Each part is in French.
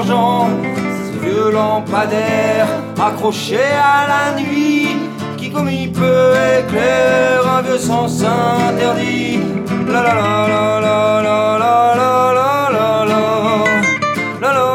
d'argent, ce vieux lampadaire accroché à la nuit, qui comme il peut éclaire un vieux sens interdit. La la la la la la la la la la la la.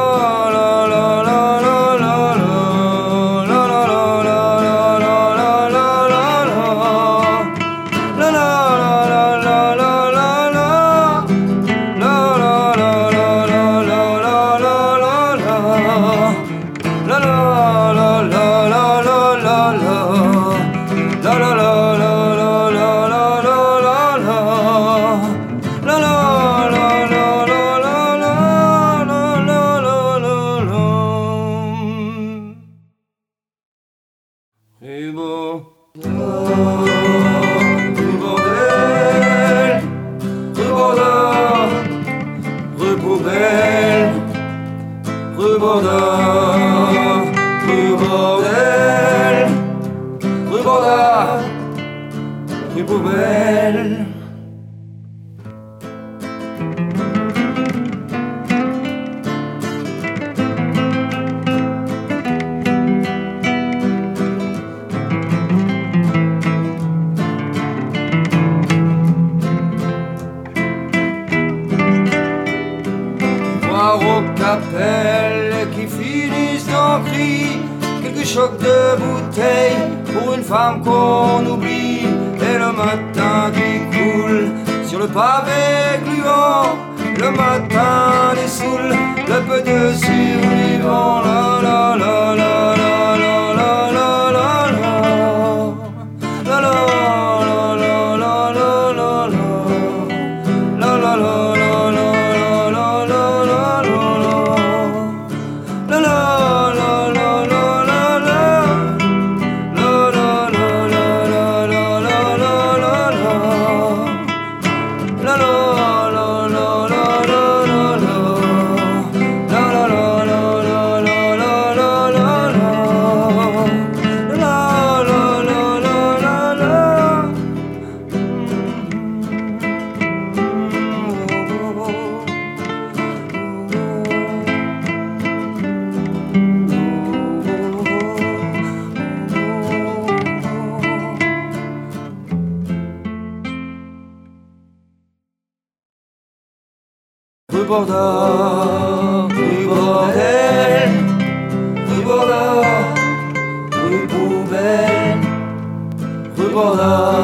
Qui finissent en cris, quelques chocs de bouteilles pour une femme qu'on oublie, et le matin qui coule sur le pavé gluant, le matin des soules, le peu de survivants. La la la la la la la la la la la la la la la la la. Rue Borda, rue bordel, rue Borda, rue poubelle, rue Borda.